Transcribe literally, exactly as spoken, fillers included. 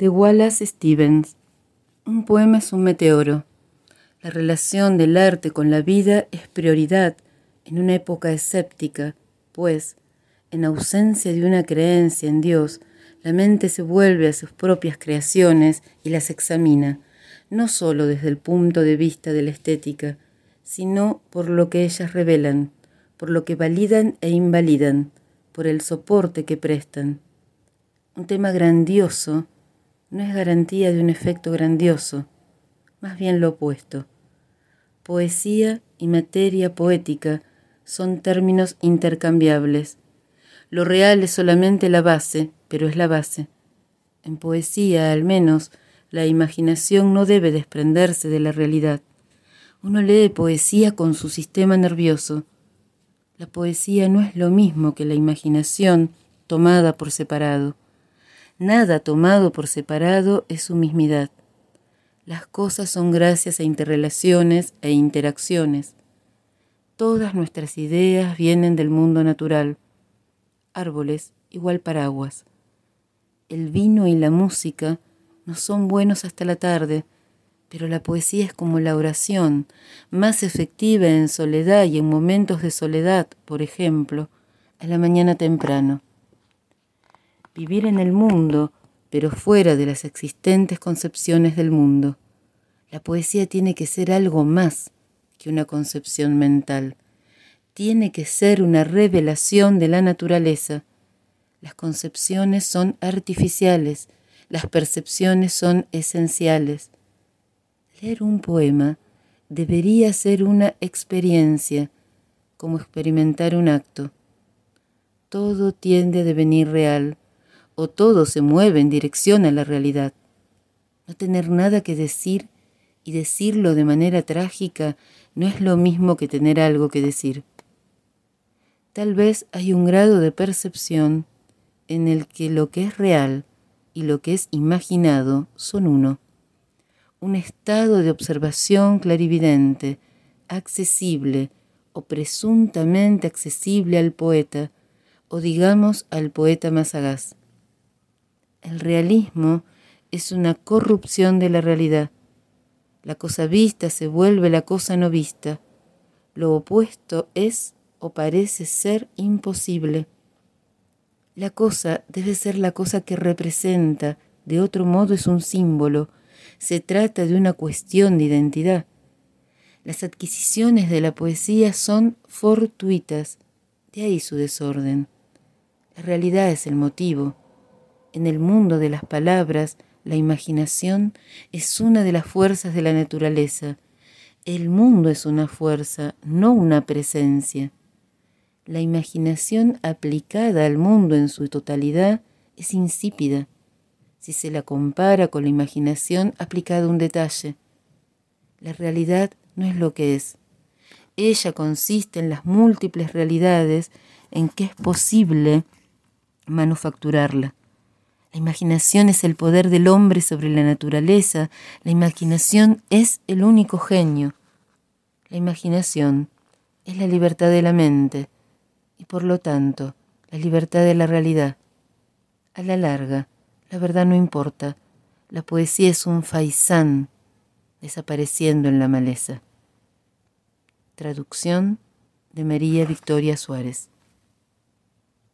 de Wallace Stevens. Un poema es un meteoro. La relación del arte con la vida es prioridad en una época escéptica, pues, en ausencia de una creencia en Dios, la mente se vuelve a sus propias creaciones y las examina, no sólo desde el punto de vista de la estética, sino por lo que ellas revelan, por lo que validan e invalidan, por el soporte que prestan. Un tema grandioso no es garantía de un efecto grandioso, más bien lo opuesto. Poesía y materia poética son términos intercambiables. Lo real es solamente la base, pero es la base. En poesía, al menos, la imaginación no debe desprenderse de la realidad. Uno lee poesía con su sistema nervioso. La poesía no es lo mismo que la imaginación tomada por separado. Nada tomado por separado es su mismidad. Las cosas son gracias a interrelaciones e interacciones. Todas nuestras ideas vienen del mundo natural. Árboles igual paraguas. El vino y la música no son buenos hasta la tarde, pero la poesía es como la oración, más efectiva en soledad y en momentos de soledad, por ejemplo, a la mañana temprano. Vivir en el mundo, pero fuera de las existentes concepciones del mundo. La poesía tiene que ser algo más que una concepción mental. Tiene que ser una revelación de la naturaleza. Las concepciones son artificiales, las percepciones son esenciales. Leer un poema debería ser una experiencia, como experimentar un acto. Todo tiende a devenir real, o todo se mueve en dirección a la realidad. No tener nada que decir y decirlo de manera trágica no es lo mismo que tener algo que decir. Tal vez hay un grado de percepción en el que lo que es real y lo que es imaginado son uno. Un estado de observación clarividente, accesible o presuntamente accesible al poeta, o digamos al poeta más sagaz. El realismo es una corrupción de la realidad. La cosa vista se vuelve la cosa no vista. Lo opuesto es o parece ser imposible. La cosa debe ser la cosa que representa, de otro modo es un símbolo. Se trata de una cuestión de identidad. Las adquisiciones de la poesía son fortuitas, de ahí su desorden. La realidad es el motivo. En el mundo de las palabras, la imaginación es una de las fuerzas de la naturaleza. El mundo es una fuerza, no una presencia. La imaginación aplicada al mundo en su totalidad es insípida, si se la compara con la imaginación aplicada a un detalle. La realidad no es lo que es. Ella consiste en las múltiples realidades en que es posible manufacturarla. La imaginación es el poder del hombre sobre la naturaleza. La imaginación es el único genio. La imaginación es la libertad de la mente y, por lo tanto, la libertad de la realidad. A la larga, la verdad no importa. La poesía es un faisán desapareciendo en la maleza. Traducción de María Victoria Suárez.